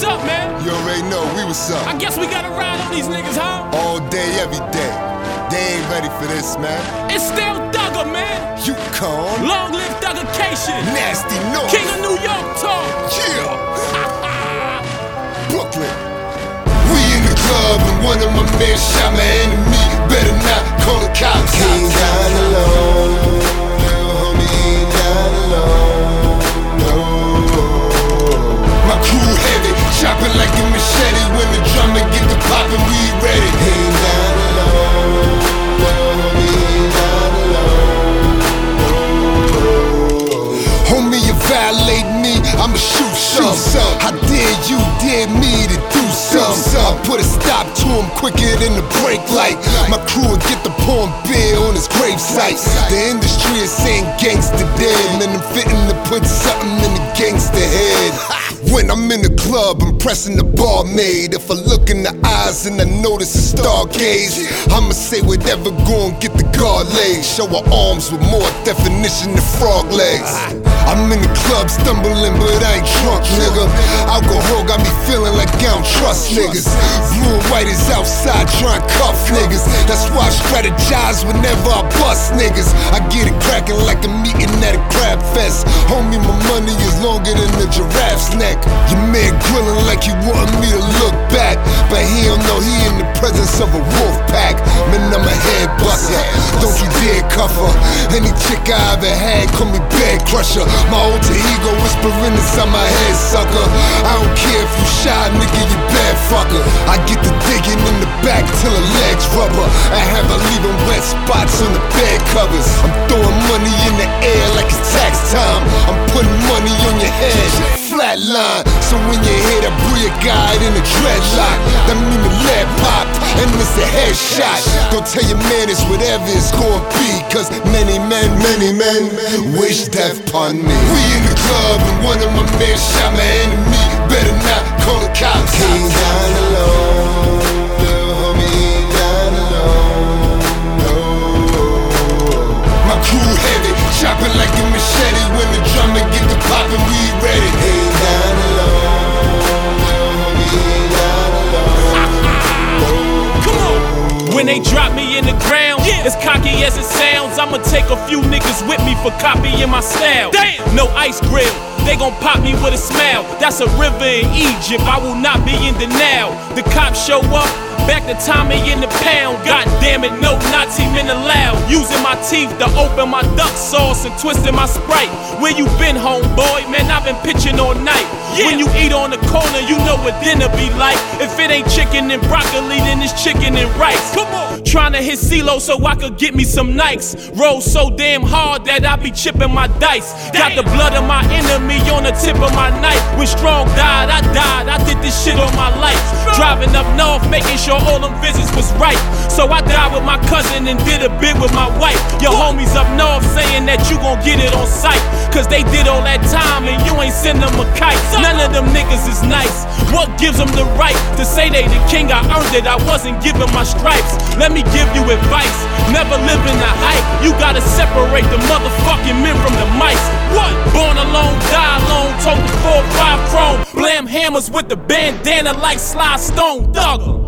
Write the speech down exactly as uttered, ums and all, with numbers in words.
up, man? You already know, we what's up. I guess we gotta ride on these niggas, huh? All day, every day. They ain't ready for this, man. It's still Thugger, man. You calm. Long live Thuggercation. Nasty North. King of New York talk. Yeah. Brooklyn. We in the club and one of my men shot my enemy. Better not call the cops. He ain't down alone. Little homie ain't down alone. No. My crew heavy, chopping like a machete. When the drummer get the poppin', we ready. He ain't down alone. Little homie ain't down alone. No. Homie, you violate me, I'ma shoot some. How dare you dare me to do some? I put a stop to him quicker than the brake light. My crew will get the porn beer on his gravesite. The industry is saying gangsta dead, man, I'm fitting to put something in the gangsta head. When I'm in the club, I'm pressing the barmaid. If I look in the eyes and I notice a stargaze, I'ma say whatever, go and get the guard legs. Show her arms with more definition than frog legs. I'm in the club stumbling, but I ain't drunk, nigga. Alcohol got me feeling like I don't trust niggas. Blue and white is outside trying to cuff niggas. That's why I strategize whenever I bust niggas. I get it cracking like a meeting at a crab fest. Homie, my money is longer than the giraffe's neck. Your man grilling like he wanted me to look back, but he don't know he in the presence of a wolf pack. Man, I'm a head buster, don't you dare cuff her. Any chick I ever had call me bed crusher. My alter ego whispering inside my head, sucker. I don't care if you shy, nigga, you bad fucker. I get the digging in the back till the legs rubber. I have her leaving wet spots on the bed covers. I'm throwing money in the air like it's tax time. I'm putting money on your head, flatline. So when you hear that booyah guy in the dreadlock, that mean the lead popped and it's a headshot. Go tell your man it's whatever it's gonna be, cause many men, many men wish death upon me. We in the club and one of my men shot my enemy. Better not call the cops. He ain't down alone. Little homie ain't down alone. No. My crew heavy, chopping like a machete. When the drummer get the poppin', we ready. He ain't down alone. Little homie ain't down alone. Come on. When they drop me in the ground, yeah, as cocky as it sounds, I'ma take a few niggas with me for copying my style. Damn. No ice grill, they gon' pop me with a smile. That's a river in Egypt, I will not be in denial. The cops show up, back to Tommy in the pound. God damn it, no Nazi men allowed. Using my teeth to open my duck sauce and twisting my Sprite. Where you been, homeboy? Man, I've been pitching all night. Yeah. When you eat on the corner, you know what dinner be like. If it ain't chicken and broccoli, then it's chicken and rice. Come on. Tryna hit CeeLo so I could get me some Nikes. Roll so damn hard that I be chipping my dice. Got the blood of my enemy on the tip of my knife. When Strong died, I died. I did this shit all my life. Driving up north, making sure all them visits was right. So I died with my cousin and did a bid with my wife. Your homies up north saying that you gon' get it on sight, cause they did all that time and you ain't send them a kite. None of them niggas is nice. What gives them the right to say they the king? I earned it, I wasn't given my stripes. Let me give you advice, never live in the hype. You gotta separate the motherfucking men from the mice. What? Born alone, die alone, total four five chrome. Blam hammers with the bandana like Sly Stone Thugger.